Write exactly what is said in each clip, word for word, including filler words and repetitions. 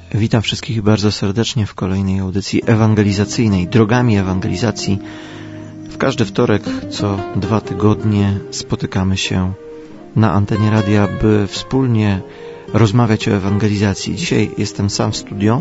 Witam wszystkich bardzo serdecznie w kolejnej audycji ewangelizacyjnej, Drogami Ewangelizacji. W każdy wtorek co dwa tygodnie spotykamy się na antenie radia, by wspólnie rozmawiać o ewangelizacji. Dzisiaj jestem sam w studio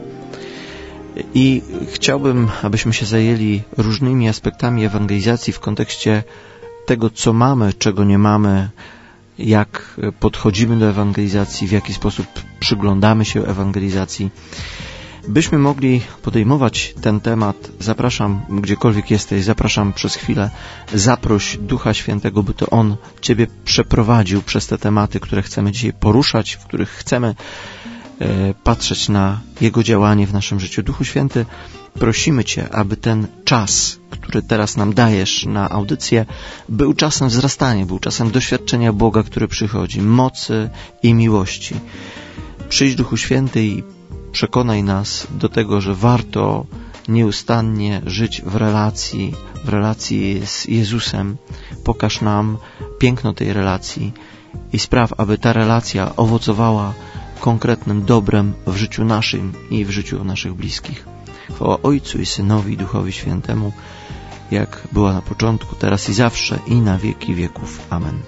i chciałbym, abyśmy się zajęli różnymi aspektami ewangelizacji w kontekście tego, co mamy, czego nie mamy, jak podchodzimy do ewangelizacji, w jaki sposób przyglądamy się ewangelizacji. Byśmy mogli podejmować ten temat, zapraszam, gdziekolwiek jesteś, zapraszam przez chwilę, zaproś Ducha Świętego, by to On Ciebie przeprowadził przez te tematy, które chcemy dzisiaj poruszać, w których chcemy e, patrzeć na Jego działanie w naszym życiu. Duchu Święty, prosimy Cię, aby ten czas, który teraz nam dajesz na audycję, był czasem wzrastania, był czasem doświadczenia Boga, który przychodzi, mocy i miłości. Przyjdź, Duchu Święty, i przekonaj nas do tego, że warto nieustannie żyć w relacji, w relacji z Jezusem. Pokaż nam piękno tej relacji i spraw, aby ta relacja owocowała konkretnym dobrem w życiu naszym i w życiu naszych bliskich. Chwała Ojcu i Synowi i Duchowi Świętemu, jak była na początku, teraz i zawsze, i na wieki wieków. Amen.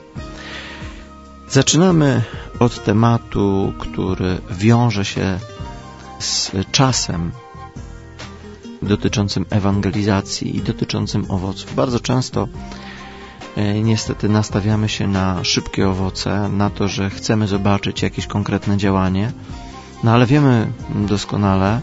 Zaczynamy od tematu, który wiąże się z czasem dotyczącym ewangelizacji i dotyczącym owoców. Bardzo często e, niestety nastawiamy się na szybkie owoce, na to, że chcemy zobaczyć jakieś konkretne działanie, no ale wiemy doskonale,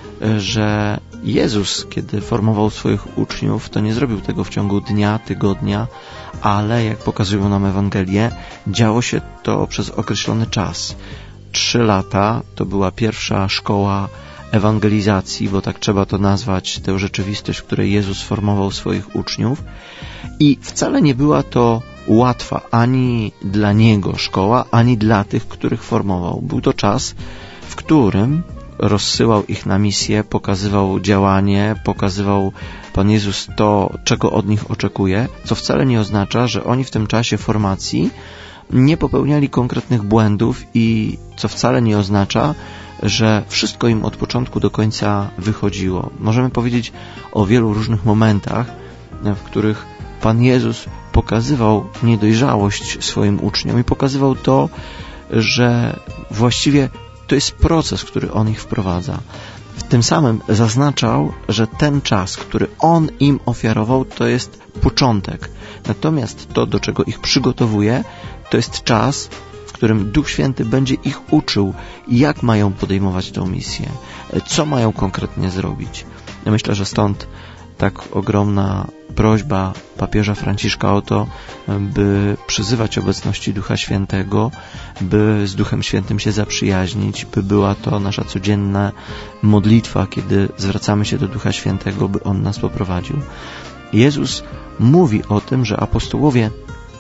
że Jezus, kiedy formował swoich uczniów, to nie zrobił tego w ciągu dnia, tygodnia, ale, jak pokazują nam Ewangelie, działo się to przez określony czas. Trzy lata to była pierwsza szkoła ewangelizacji, bo tak trzeba to nazwać, tę rzeczywistość, w której Jezus formował swoich uczniów. I wcale nie była to łatwa ani dla Niego szkoła, ani dla tych, których formował. Był to czas, w którym rozsyłał ich na misję, pokazywał działanie, pokazywał Pan Jezus to, czego od nich oczekuje, co wcale nie oznacza, że oni w tym czasie formacji nie popełniali konkretnych błędów i co wcale nie oznacza, że wszystko im od początku do końca wychodziło. Możemy powiedzieć o wielu różnych momentach, w których Pan Jezus pokazywał niedojrzałość swoim uczniom i pokazywał to, że właściwie to jest proces, który On ich wprowadza. W tym samym zaznaczał, że ten czas, który On im ofiarował, to jest początek. Natomiast to, do czego ich przygotowuje, to jest czas, w którym Duch Święty będzie ich uczył, jak mają podejmować tę misję, co mają konkretnie zrobić. Ja myślę, że stąd tak ogromna prośba papieża Franciszka o to, by przyzywać obecności Ducha Świętego, by z Duchem Świętym się zaprzyjaźnić, by była to nasza codzienna modlitwa, kiedy zwracamy się do Ducha Świętego, by On nas poprowadził. Jezus mówi o tym, że apostołowie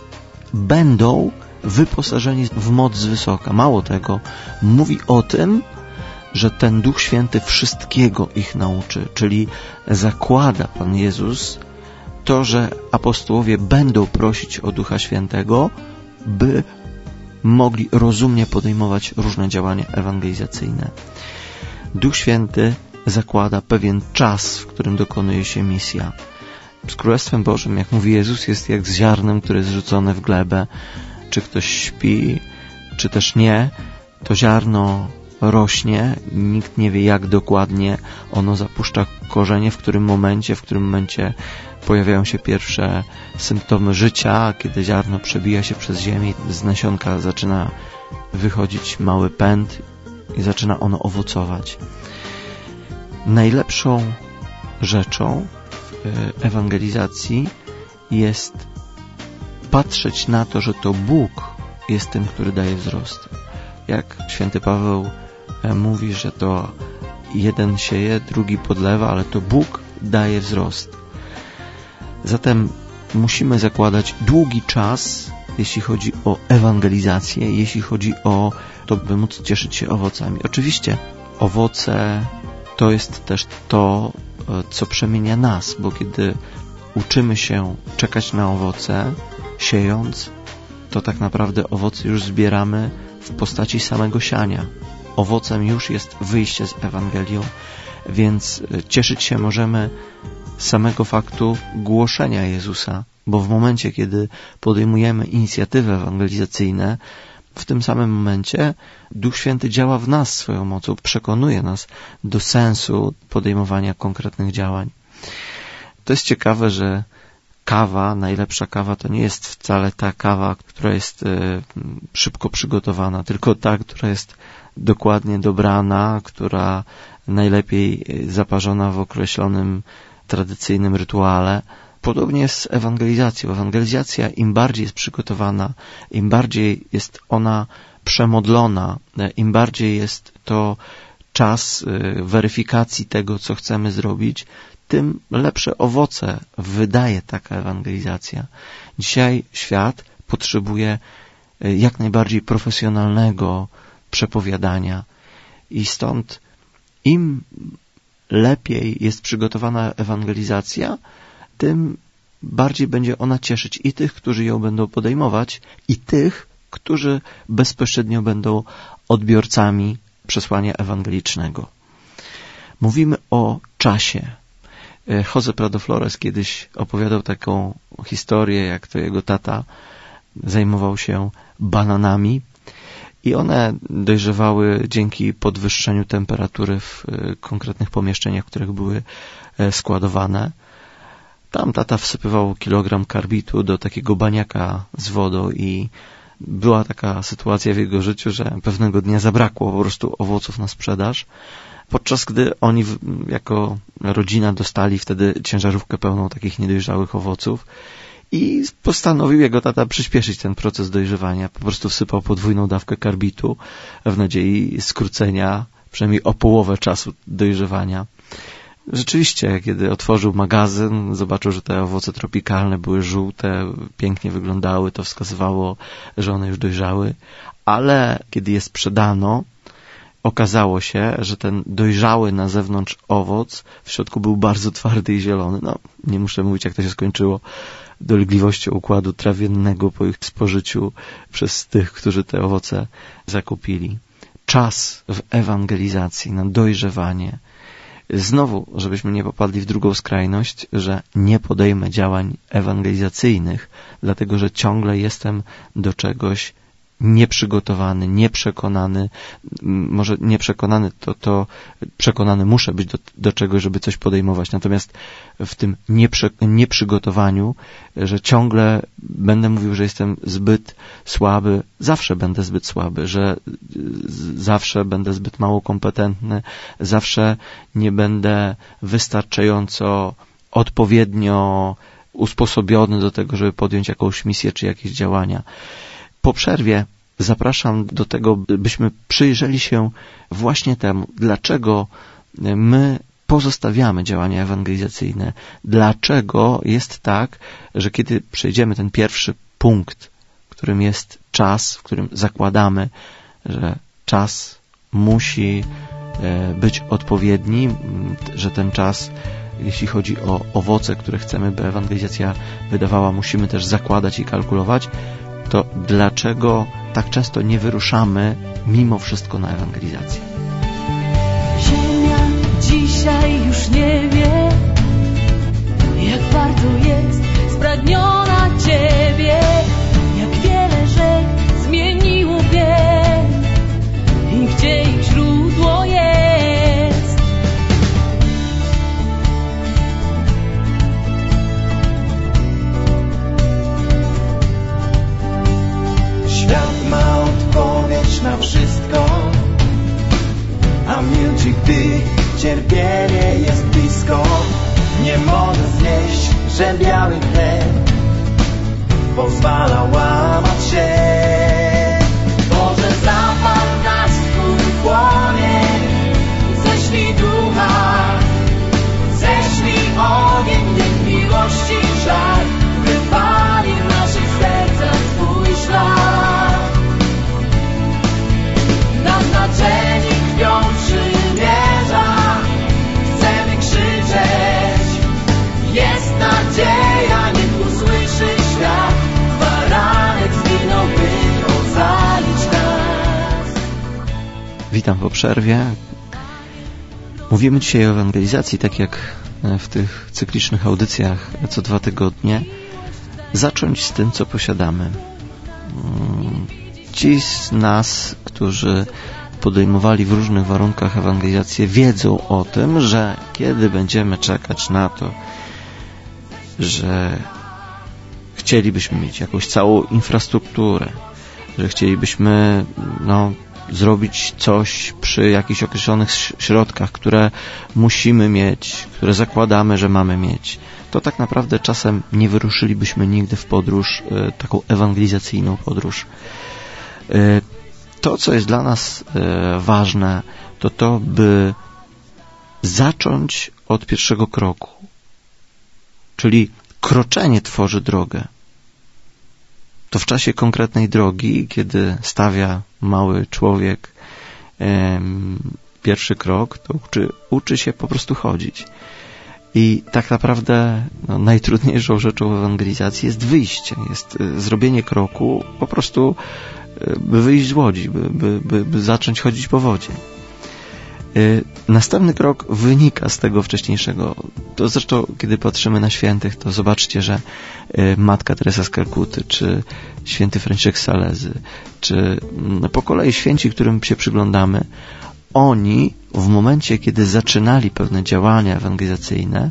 będą wyposażeni w moc z wysoka. Mało tego, mówi o tym, że ten Duch Święty wszystkiego ich nauczy, czyli zakłada Pan Jezus to, że apostołowie będą prosić o Ducha Świętego, by mogli rozumnie podejmować różne działania ewangelizacyjne. Duch Święty zakłada pewien czas, w którym dokonuje się misja. Z Królestwem Bożym, jak mówi Jezus, jest jak z ziarnem, które jest rzucone w glebę. Czy ktoś śpi, czy też nie, to ziarno rośnie, nikt nie wie, jak dokładnie ono zapuszcza korzenie, w którym momencie, w którym momencie pojawiają się pierwsze symptomy życia, kiedy ziarno przebija się przez ziemię, z nasionka zaczyna wychodzić mały pęd i zaczyna ono owocować. Najlepszą rzeczą w ewangelizacji jest patrzeć na to, że to Bóg jest tym, który daje wzrost. Jak święty Paweł mówi, że to jeden sieje, drugi podlewa, ale to Bóg daje wzrost. Zatem musimy zakładać długi czas, jeśli chodzi o ewangelizację, jeśli chodzi o to, by móc cieszyć się owocami. Oczywiście owoce to jest też to, co przemienia nas, bo kiedy uczymy się czekać na owoce, siejąc, to tak naprawdę owoce już zbieramy w postaci samego siania. owocem już jest wyjście z Ewangelią, więc cieszyć się możemy z samego faktu głoszenia Jezusa, bo w momencie, kiedy podejmujemy inicjatywy ewangelizacyjne, w tym samym momencie Duch Święty działa w nas swoją mocą, przekonuje nas do sensu podejmowania konkretnych działań. To jest ciekawe, że kawa, najlepsza kawa to nie jest wcale ta kawa, która jest e, szybko przygotowana, tylko ta, która jest dokładnie dobrana, która najlepiej zaparzona w określonym tradycyjnym rytuale. Podobnie jest z ewangelizacją. Ewangelizacja im bardziej jest przygotowana, im bardziej jest ona przemodlona, im bardziej jest to czas weryfikacji tego, co chcemy zrobić, tym lepsze owoce wydaje taka ewangelizacja. Dzisiaj świat potrzebuje jak najbardziej profesjonalnego przepowiadania i stąd im lepiej jest przygotowana ewangelizacja, tym bardziej będzie ona cieszyć i tych, którzy ją będą podejmować, i tych, którzy bezpośrednio będą odbiorcami przesłania ewangelicznego. Mówimy o czasie. José Prado Flores kiedyś opowiadał taką historię, jak to jego tata zajmował się bananami i one dojrzewały dzięki podwyższeniu temperatury w konkretnych pomieszczeniach, w których były składowane. Tam tata wsypywał kilogram karbitu do takiego baniaka z wodą i była taka sytuacja w jego życiu, że pewnego dnia zabrakło po prostu owoców na sprzedaż, podczas gdy oni jako rodzina dostali wtedy ciężarówkę pełną takich niedojrzałych owoców i postanowił jego tata przyspieszyć ten proces dojrzewania. Po prostu wsypał podwójną dawkę karbitu w nadziei skrócenia przynajmniej o połowę czasu dojrzewania. Rzeczywiście, kiedy otworzył magazyn, zobaczył, że te owoce tropikalne były żółte, pięknie wyglądały, to wskazywało, że one już dojrzały, ale kiedy je sprzedano, okazało się, że ten dojrzały na zewnątrz owoc w środku był bardzo twardy i zielony. No, nie muszę mówić, jak to się skończyło dolegliwością układu trawiennego po ich spożyciu przez tych, którzy te owoce zakupili. Czas w ewangelizacji na dojrzewanie. Znowu, żebyśmy nie popadli w drugą skrajność, że nie podejmę działań ewangelizacyjnych, dlatego że ciągle jestem do czegoś nieprzygotowany, nieprzekonany, może nieprzekonany, to, to przekonany muszę być do, do czegoś, żeby coś podejmować. Natomiast w tym nieprze, nieprzygotowaniu, że ciągle będę mówił, że jestem zbyt słaby, zawsze będę zbyt słaby, że zawsze będę zbyt mało kompetentny, zawsze nie będę wystarczająco odpowiednio usposobiony do tego, żeby podjąć jakąś misję czy jakieś działania. Po przerwie zapraszam do tego, byśmy przyjrzeli się właśnie temu, dlaczego my pozostawiamy działania ewangelizacyjne, dlaczego jest tak, że kiedy przejdziemy ten pierwszy punkt, którym jest czas, w którym zakładamy, że czas musi być odpowiedni, że ten czas, jeśli chodzi o owoce, które chcemy, by ewangelizacja wydawała, musimy też zakładać i kalkulować, to dlaczego tak często nie wyruszamy mimo wszystko na ewangelizację? Ziemia dzisiaj już nie wie, jak bardzo jest spragniona Ciebie, jak wiele rzek zmieniło bieg i gdzie ich źródło jest. Świat ma odpowiedź na wszystko, a milczy, gdy cierpienie jest blisko. Nie może znieść, że biały chleb pozwala łamać się. Boże, zapal nasz swój płomień, ześlij ducha, ześlij ogień, niech miłości żar wypali w naszych sercach Twój szlak. Naznaczeni krwią przymierza, chcemy krzyczeć, jest nadzieja, niech usłyszy świat. Baranek zginął, by Witam po przerwie. Mówimy dzisiaj o ewangelizacji, tak jak w tych cyklicznych audycjach co dwa tygodnie. Zacząć z tym, co posiadamy. Ci z nas, którzy podejmowali w różnych warunkach ewangelizację, wiedzą o tym, że kiedy będziemy czekać na to, że chcielibyśmy mieć jakąś całą infrastrukturę, że chcielibyśmy no, zrobić coś przy jakichś określonych środkach, które musimy mieć, które zakładamy, że mamy mieć, to tak naprawdę czasem nie wyruszylibyśmy nigdy w podróż, taką ewangelizacyjną podróż. To, co jest dla nas ważne, to to, by zacząć od pierwszego kroku. Czyli kroczenie tworzy drogę. To w czasie konkretnej drogi, kiedy stawia mały człowiek em, pierwszy krok, to uczy, uczy się po prostu chodzić. I tak naprawdę no, najtrudniejszą rzeczą w ewangelizacji jest wyjście, jest y, zrobienie kroku, po prostu y, by wyjść z łodzi, by, by, by, by zacząć chodzić po wodzie. Y, następny krok wynika z tego wcześniejszego. To zresztą, kiedy patrzymy na świętych, to zobaczcie, że y, Matka Teresa z Kalkuty, czy święty Franciszek z Salezy, czy no, po kolei święci, którym się przyglądamy, oni w momencie, kiedy zaczynali pewne działania ewangelizacyjne,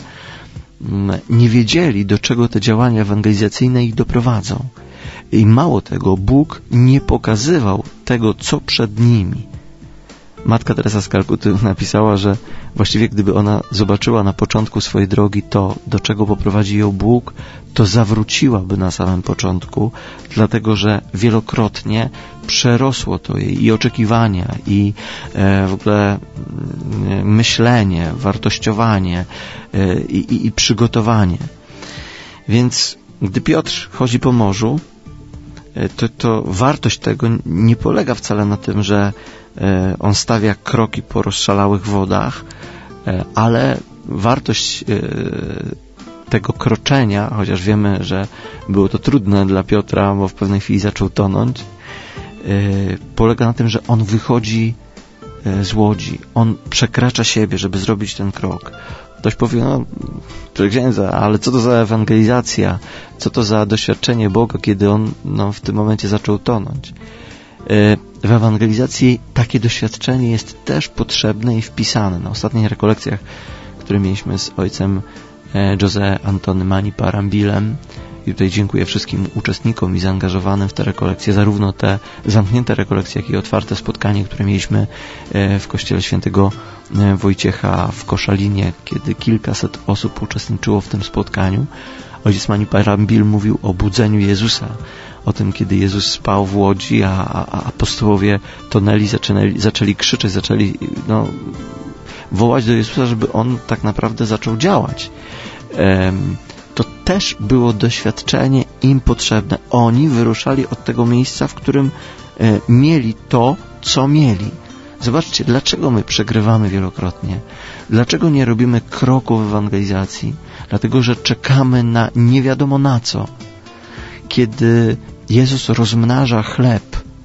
nie wiedzieli, do czego te działania ewangelizacyjne ich doprowadzą. I mało tego, Bóg nie pokazywał tego, co przed nimi. Matka Teresa z Kalkuty napisała, że właściwie gdyby ona zobaczyła na początku swojej drogi to, do czego poprowadzi ją Bóg, to zawróciłaby na samym początku, dlatego że wielokrotnie przerosło to jej i oczekiwania, i e, w ogóle e, myślenie, wartościowanie e, i, i przygotowanie. Więc gdy Piotr chodzi po morzu, e, to, to wartość tego nie polega wcale na tym, że e, on stawia kroki po rozszalałych wodach, e, ale wartość e, tego kroczenia, chociaż wiemy, że było to trudne dla Piotra, bo w pewnej chwili zaczął tonąć, yy, polega na tym, że on wychodzi yy, z łodzi, on przekracza siebie, żeby zrobić ten krok. Ktoś powie, no, księdza, ale co to za ewangelizacja, co to za doświadczenie Boga, kiedy on no, w tym momencie zaczął tonąć. Yy, w ewangelizacji takie doświadczenie jest też potrzebne i wpisane. Na ostatnich rekolekcjach, które mieliśmy z ojcem José Antony Mani Parambilem, i tutaj dziękuję wszystkim uczestnikom i zaangażowanym w te rekolekcje, zarówno te zamknięte rekolekcje, jak i otwarte spotkanie, które mieliśmy w kościele świętego Wojciecha w Koszalinie, kiedy kilkaset osób uczestniczyło w tym spotkaniu. Ojciec Mani Parambil mówił o budzeniu Jezusa, o tym, kiedy Jezus spał w łodzi, a, a apostołowie tonęli, zaczęli, zaczęli krzyczeć, zaczęli no, wołać do Jezusa, żeby On tak naprawdę zaczął działać. To też było doświadczenie im potrzebne. Oni wyruszali od tego miejsca, w którym mieli to, co mieli. Zobaczcie, dlaczego my przegrywamy wielokrotnie? Dlaczego nie robimy kroku w ewangelizacji? Dlatego, że czekamy na nie wiadomo na co. Kiedy Jezus rozmnaża chleb,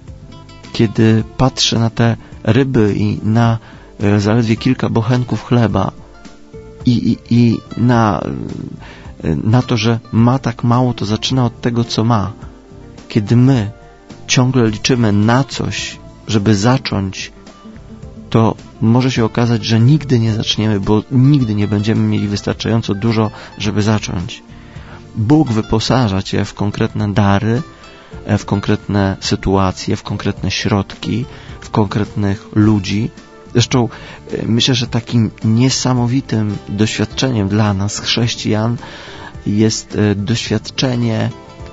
kiedy patrzy na te ryby i na zaledwie kilka bochenków chleba i, i, i na, na to, że ma tak mało, to zaczyna od tego, co ma. Kiedy my ciągle liczymy na coś, żeby zacząć, to może się okazać, że nigdy nie zaczniemy, bo nigdy nie będziemy mieli wystarczająco dużo, żeby zacząć. Bóg wyposaża Cię w konkretne dary, w konkretne sytuacje, w konkretne środki, w konkretnych ludzi. Zresztą myślę, że takim niesamowitym doświadczeniem dla nas, chrześcijan, jest doświadczenie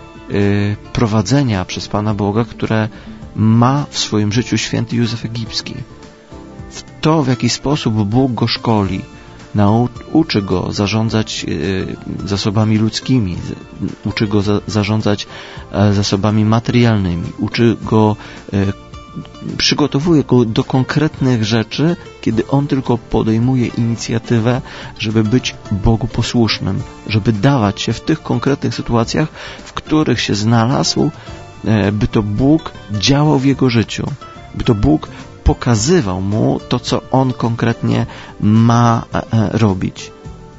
prowadzenia przez Pana Boga, które ma w swoim życiu święty Józef Egipski. W to, w jaki sposób Bóg go szkoli, nauczy go zarządzać zasobami ludzkimi, uczy go za, zarządzać zasobami materialnymi, uczy go, przygotowuje go do konkretnych rzeczy, kiedy on tylko podejmuje inicjatywę, żeby być Bogu posłusznym, żeby dawać się w tych konkretnych sytuacjach, w których się znalazł, by to Bóg działał w jego życiu, by to Bóg pokazywał mu to, co on konkretnie ma robić.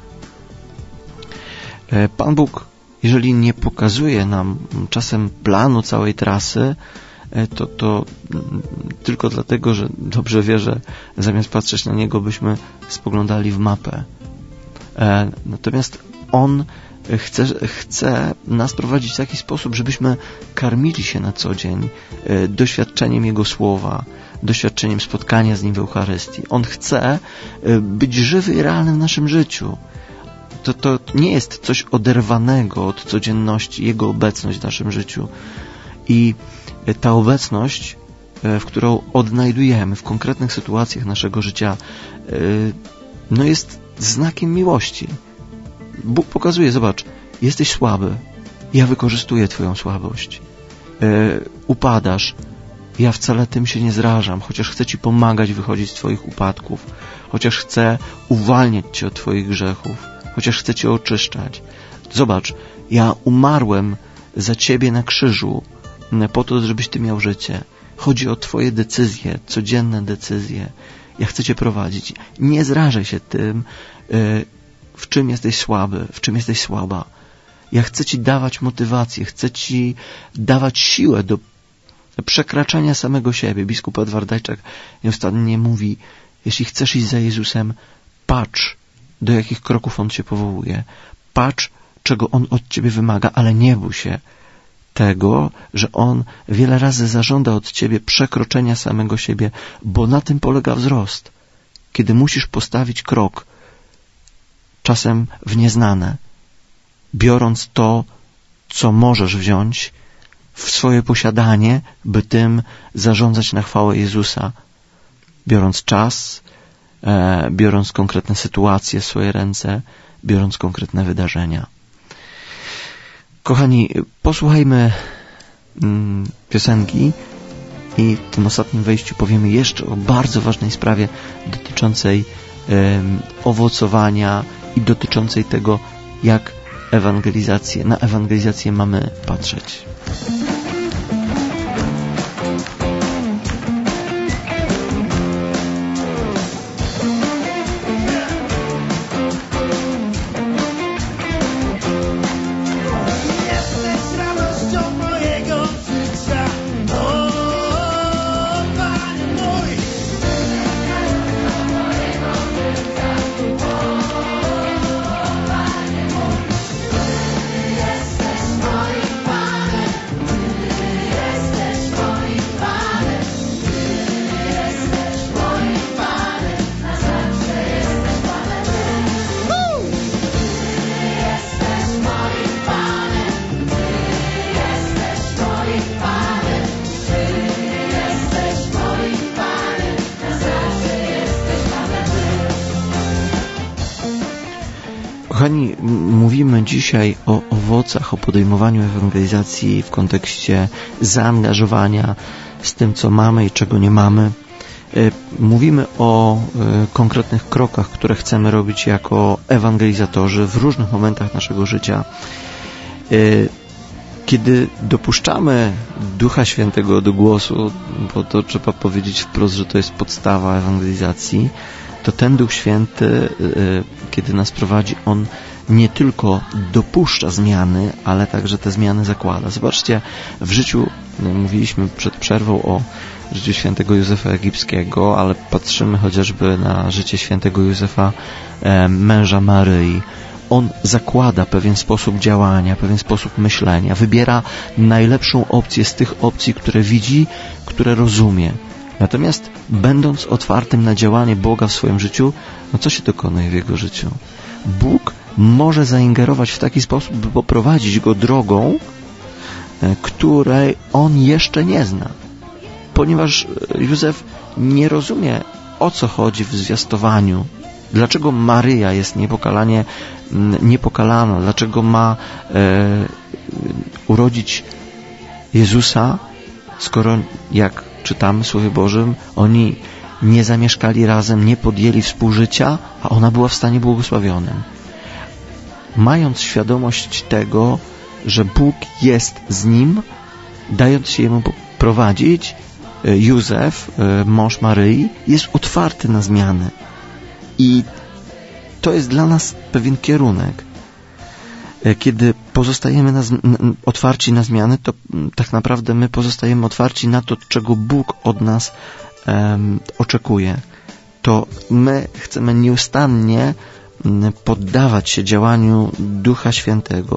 Pan Bóg, jeżeli nie pokazuje nam czasem planu całej trasy, to, to tylko dlatego, że dobrze wie, że zamiast patrzeć na Niego, byśmy spoglądali w mapę. Natomiast On chce, chce nas prowadzić w taki sposób, żebyśmy karmili się na co dzień doświadczeniem Jego Słowa, doświadczeniem spotkania z Nim w Eucharystii. On chce być żywy i realny w naszym życiu. To, to nie jest coś oderwanego od codzienności, Jego obecność w naszym życiu. I ta obecność, w którą odnajdujemy w konkretnych sytuacjach naszego życia, no jest znakiem miłości. Bóg pokazuje, zobacz, jesteś słaby, ja wykorzystuję Twoją słabość. Upadasz, ja wcale tym się nie zrażam, chociaż chcę Ci pomagać wychodzić z Twoich upadków, chociaż chcę uwalniać Cię od Twoich grzechów, chociaż chcę Cię oczyszczać. Zobacz, ja umarłem za Ciebie na krzyżu, po to, żebyś Ty miał życie. Chodzi o Twoje decyzje, codzienne decyzje. Ja chcę Cię prowadzić. Nie zrażaj się tym, w czym jesteś słaby, w czym jesteś słaba. Ja chcę Ci dawać motywację, chcę Ci dawać siłę do przekraczania samego siebie. Biskup Edward Dajczak nieustannie mówi, jeśli chcesz iść za Jezusem, patrz, do jakich kroków On Cię powołuje. Patrz, czego On od Ciebie wymaga, ale nie bój się tego, że On wiele razy zażąda od Ciebie przekroczenia samego siebie, bo na tym polega wzrost. Kiedy musisz postawić krok, czasem w nieznane, biorąc to, co możesz wziąć w swoje posiadanie, by tym zarządzać na chwałę Jezusa, biorąc czas, e, biorąc konkretne sytuacje w swoje ręce, biorąc konkretne wydarzenia. Kochani, posłuchajmy mm, piosenki i w tym ostatnim wejściu powiemy jeszcze o bardzo ważnej sprawie dotyczącej um, owocowania i dotyczącej tego, jak ewangelizację, na ewangelizację mamy patrzeć. Kochani, mówimy dzisiaj o owocach, o podejmowaniu ewangelizacji w kontekście zaangażowania z tym, co mamy i czego nie mamy. Mówimy o konkretnych krokach, które chcemy robić jako ewangelizatorzy w różnych momentach naszego życia. Kiedy dopuszczamy Ducha Świętego do głosu, bo to trzeba powiedzieć wprost, że to jest podstawa ewangelizacji, to ten Duch Święty, kiedy nas prowadzi, On nie tylko dopuszcza zmiany, ale także te zmiany zakłada. Zobaczcie, w życiu, mówiliśmy przed przerwą o życiu świętego Józefa Egipskiego, ale patrzymy chociażby na życie świętego Józefa, męża Maryi. On zakłada pewien sposób działania, pewien sposób myślenia, wybiera najlepszą opcję z tych opcji, które widzi, które rozumie. Natomiast będąc otwartym na działanie Boga w swoim życiu, no co się dokonuje w jego życiu? Bóg może zaingerować w taki sposób, by poprowadzić go drogą, której on jeszcze nie zna. Ponieważ Józef nie rozumie, o co chodzi w zwiastowaniu. Dlaczego Maryja jest niepokalanie, niepokalana? Dlaczego ma e, urodzić Jezusa, skoro, jak czytamy w Słowie Bożym, oni nie zamieszkali razem, nie podjęli współżycia, a ona była w stanie błogosławionym. Mając świadomość tego, że Bóg jest z nim, dając się Jemu prowadzić, Józef, mąż Maryi, jest otwarty na zmiany. I to jest dla nas pewien kierunek. Kiedy pozostajemy na, otwarci na zmiany, to tak naprawdę my pozostajemy otwarci na to, czego Bóg od nas um, oczekuje. To my chcemy nieustannie poddawać się działaniu Ducha Świętego.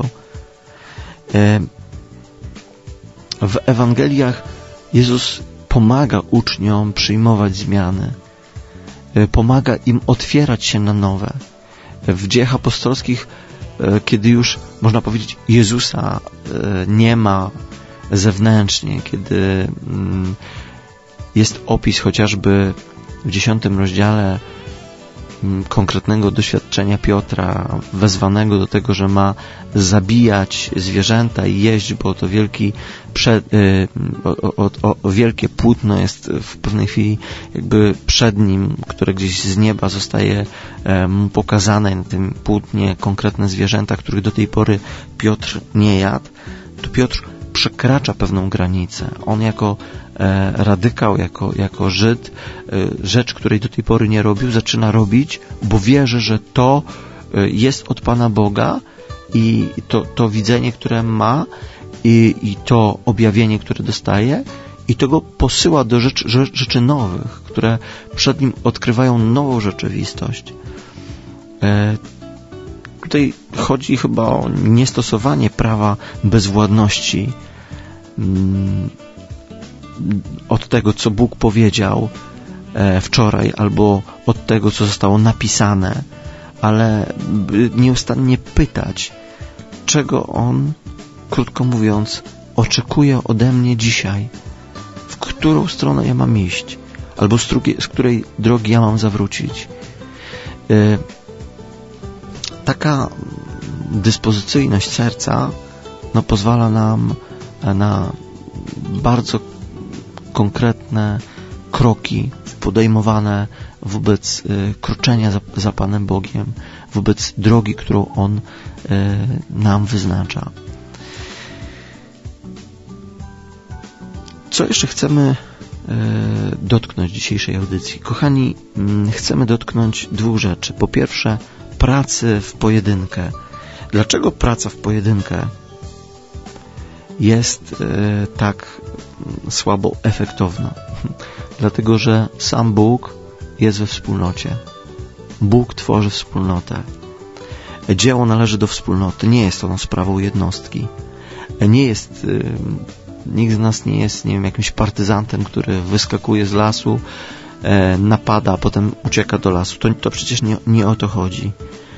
W Ewangeliach Jezus pomaga uczniom przyjmować zmiany. Pomaga im otwierać się na nowe. W Dziejach Apostolskich, kiedy już, można powiedzieć, Jezusa nie ma zewnętrznie, kiedy jest opis chociażby w dziesiątym rozdziale konkretnego doświadczenia Piotra, wezwanego do tego, że ma zabijać zwierzęta i jeść, bo to wielki przed, y, o, o, o wielkie płótno jest w pewnej chwili jakby przed nim, które gdzieś z nieba zostaje mu pokazane, na tym płótnie konkretne zwierzęta, których do tej pory Piotr nie jadł. To Piotr przekracza pewną granicę. On jako e, radykał, jako, jako Żyd, e, rzecz, której do tej pory nie robił, zaczyna robić, bo wierzy, że to e, jest od Pana Boga i to, to widzenie, które ma i, i to objawienie, które dostaje, i to go posyła do rzeczy, rzeczy nowych, które przed nim odkrywają nową rzeczywistość. E, Tutaj chodzi chyba o niestosowanie prawa bezwładności od tego, co Bóg powiedział wczoraj, albo od tego, co zostało napisane, ale nieustannie pytać, czego On, krótko mówiąc, oczekuje ode mnie dzisiaj, w którą stronę ja mam iść, albo z, drugiej, z której drogi ja mam zawrócić. Taka dyspozycyjność serca no, pozwala nam na bardzo konkretne kroki podejmowane wobec y, kroczenia za, za Panem Bogiem, wobec drogi, którą On y, nam wyznacza. Co jeszcze chcemy y, dotknąć dzisiejszej audycji? Kochani, y, chcemy dotknąć dwóch rzeczy. Po pierwsze, pracy w pojedynkę. Dlaczego praca w pojedynkę jest e, tak słabo efektowna? Dlatego, że sam Bóg jest we wspólnocie. Bóg tworzy wspólnotę. Dzieło należy do wspólnoty. Nie jest ono sprawą jednostki. Nie jest, e, nikt z nas nie jest, nie wiem, jakimś partyzantem, który wyskakuje z lasu, napada, a potem ucieka do lasu. To, to przecież nie, nie o to chodzi.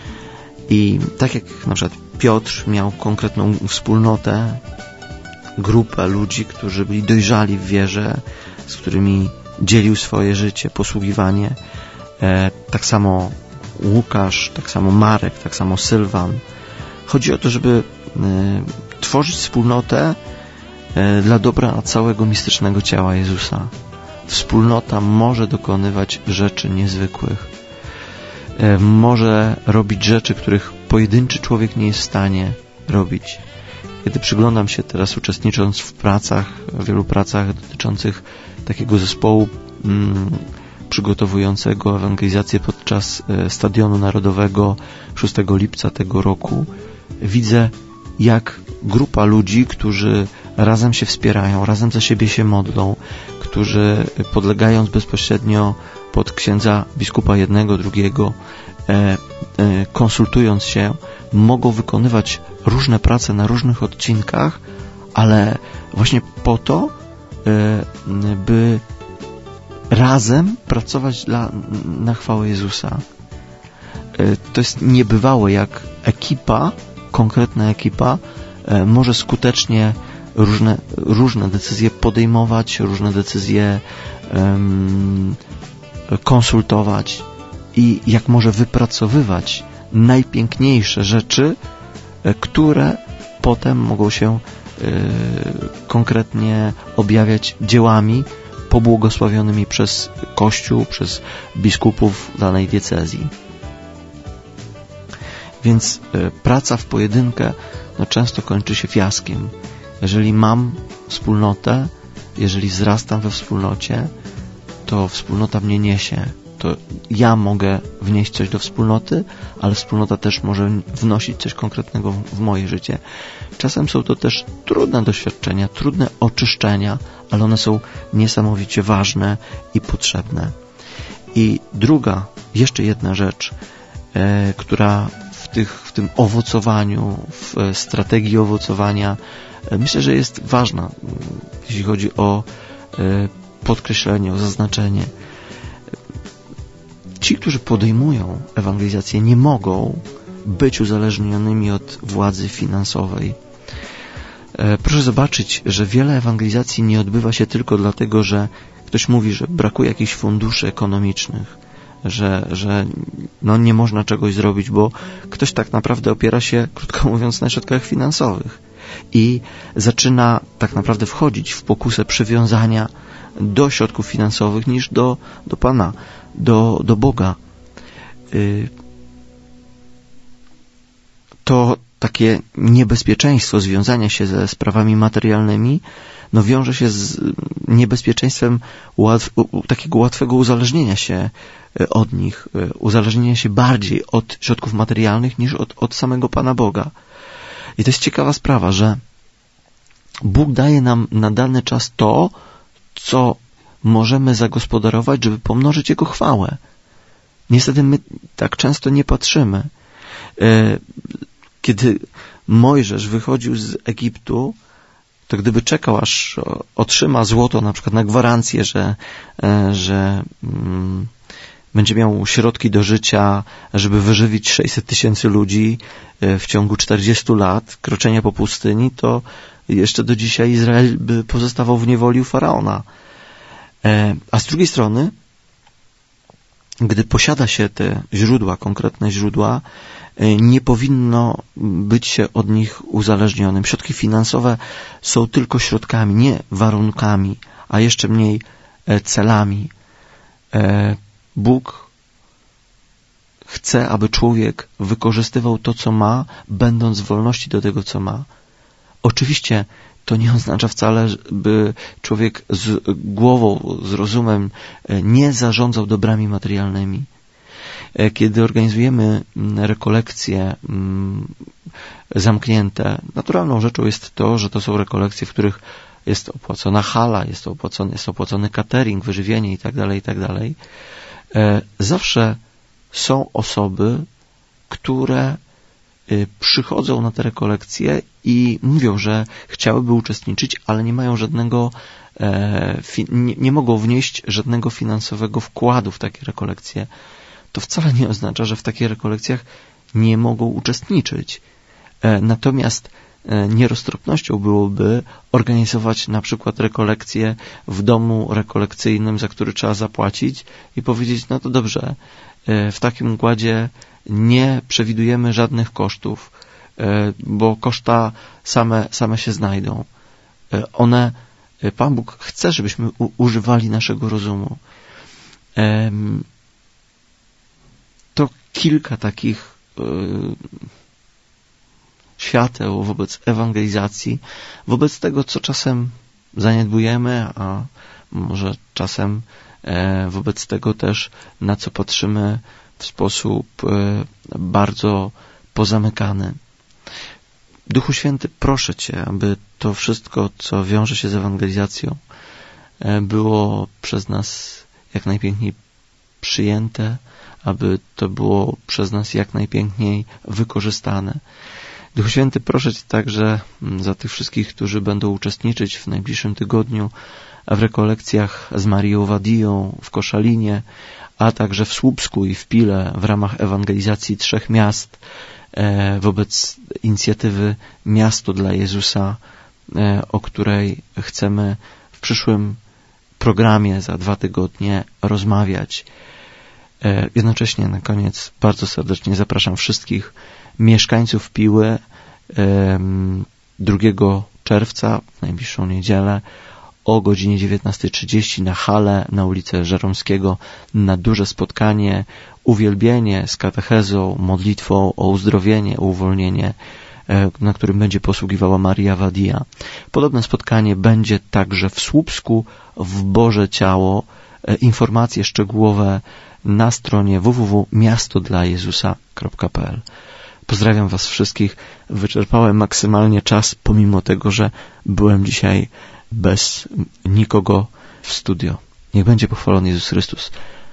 I tak jak na przykład Piotr miał konkretną wspólnotę, grupę ludzi, którzy byli dojrzali w wierze, z którymi dzielił swoje życie, posługiwanie, e, tak samo Łukasz, tak samo Marek, tak samo Sylwan. Chodzi o to, żeby e, tworzyć wspólnotę e, dla dobra całego mistycznego ciała Jezusa. Wspólnota może dokonywać rzeczy niezwykłych. E, może robić rzeczy, których pojedynczy człowiek nie jest w stanie robić. Kiedy przyglądam się teraz, uczestnicząc w pracach, w wielu pracach dotyczących takiego zespołu mm, przygotowującego ewangelizację podczas e, Stadionu Narodowego szóstego lipca tego roku, widzę, jak grupa ludzi, którzy razem się wspierają, razem za siebie się modlą, którzy podlegając bezpośrednio pod księdza biskupa jednego, drugiego, e, e, konsultując się, mogą wykonywać różne prace na różnych odcinkach, ale właśnie po to, e, by razem pracować dla, na chwałę Jezusa. E, to jest niebywałe, jak ekipa, konkretna ekipa e, może skutecznie różne, różne decyzje podejmować, różne decyzje um, konsultować i jak może wypracowywać najpiękniejsze rzeczy, które potem mogą się y, konkretnie objawiać dziełami pobłogosławionymi przez Kościół, przez biskupów danej diecezji. Więc y, praca w pojedynkę no, często kończy się fiaskiem. Jeżeli mam wspólnotę, jeżeli wzrastam we wspólnocie, to wspólnota mnie niesie. To ja mogę wnieść coś do wspólnoty, ale wspólnota też może wnosić coś konkretnego w moje życie. Czasem są to też trudne doświadczenia, trudne oczyszczenia, ale one są niesamowicie ważne i potrzebne. I druga, jeszcze jedna rzecz, e, która w, tych, w tym owocowaniu, w strategii owocowania, e, myślę, że jest ważna, jeśli chodzi o e, podkreślenie, o zaznaczenie. Ci, którzy podejmują ewangelizację, nie mogą być uzależnionymi od władzy finansowej. Proszę zobaczyć, że wiele ewangelizacji nie odbywa się tylko dlatego, że ktoś mówi, że brakuje jakichś funduszy ekonomicznych, że, że no nie można czegoś zrobić, bo ktoś tak naprawdę opiera się, krótko mówiąc, na środkach finansowych i zaczyna tak naprawdę wchodzić w pokusę przywiązania do środków finansowych niż do, do Pana, do, do Boga. To takie niebezpieczeństwo związania się ze sprawami materialnymi no wiąże się z niebezpieczeństwem łatw, takiego łatwego uzależnienia się od nich, uzależnienia się bardziej od środków materialnych niż od, od samego Pana Boga. I to jest ciekawa sprawa, że Bóg daje nam na dany czas to, co możemy zagospodarować, żeby pomnożyć Jego chwałę. Niestety my tak często nie patrzymy. Kiedy Mojżesz wychodził z Egiptu, to gdyby czekał, aż otrzyma złoto na przykład na gwarancję, że, że mm, będzie miał środki do życia, żeby wyżywić sześćset tysięcy ludzi w ciągu czterdziestu lat kroczenia po pustyni, to jeszcze do dzisiaj Izrael by pozostawał w niewoli u Faraona. A z drugiej strony, gdy posiada się te źródła, konkretne źródła, nie powinno być się od nich uzależnionym. Środki finansowe są tylko środkami, nie warunkami, a jeszcze mniej celami. Bóg chce, aby człowiek wykorzystywał to, co ma, będąc w wolności do tego, co ma. Oczywiście to nie oznacza wcale, by człowiek z głową, z rozumem nie zarządzał dobrami materialnymi. Kiedy organizujemy rekolekcje zamknięte, naturalną rzeczą jest to, że to są rekolekcje, w których jest opłacona hala, jest opłacony, jest opłacony catering, wyżywienie itd., itd. Zawsze są osoby, które przychodzą na te rekolekcje i mówią, że chciałyby uczestniczyć, ale nie mają żadnego, nie, nie mogą wnieść żadnego finansowego wkładu w takie rekolekcje. To wcale nie oznacza, że w takich rekolekcjach nie mogą uczestniczyć. Natomiast nieroztropnością byłoby organizować na przykład rekolekcję w domu rekolekcyjnym, za który trzeba zapłacić i powiedzieć, no to dobrze, w takim układzie nie przewidujemy żadnych kosztów, bo koszta same, same się znajdą. One, Pan Bóg chce, żebyśmy u, używali naszego rozumu. To kilka takich świateł wobec ewangelizacji, wobec tego, co czasem zaniedbujemy, a może czasem wobec tego też, na co patrzymy w sposób bardzo pozamykany. Duchu Święty, proszę Cię, aby to wszystko, co wiąże się z ewangelizacją, było przez nas jak najpiękniej przyjęte, aby to było przez nas jak najpiękniej wykorzystane. Duchu Święty, proszę Cię także za tych wszystkich, którzy będą uczestniczyć w najbliższym tygodniu w rekolekcjach z Marią Wadiją w Koszalinie, a także w Słupsku i w Pile w ramach ewangelizacji trzech miast wobec inicjatywy Miasto dla Jezusa, o której chcemy w przyszłym programie za dwa tygodnie rozmawiać. Jednocześnie na koniec bardzo serdecznie zapraszam wszystkich mieszkańców Piły drugiego czerwca, w najbliższą niedzielę, o godzinie dziewiętnasta trzydzieści na halę na ulicę Żeromskiego na duże spotkanie, uwielbienie z katechezą, modlitwą o uzdrowienie, o uwolnienie na którym będzie posługiwała Maria Wadia. Podobne spotkanie będzie także w Słupsku, w Boże Ciało. Informacje szczegółowe na stronie w w w kropka miasto dla jezusa kropka p l. Pozdrawiam Was wszystkich. Wyczerpałem maksymalnie czas, pomimo tego, że byłem dzisiaj bez nikogo w studio. Niech będzie pochwalony Jezus Chrystus.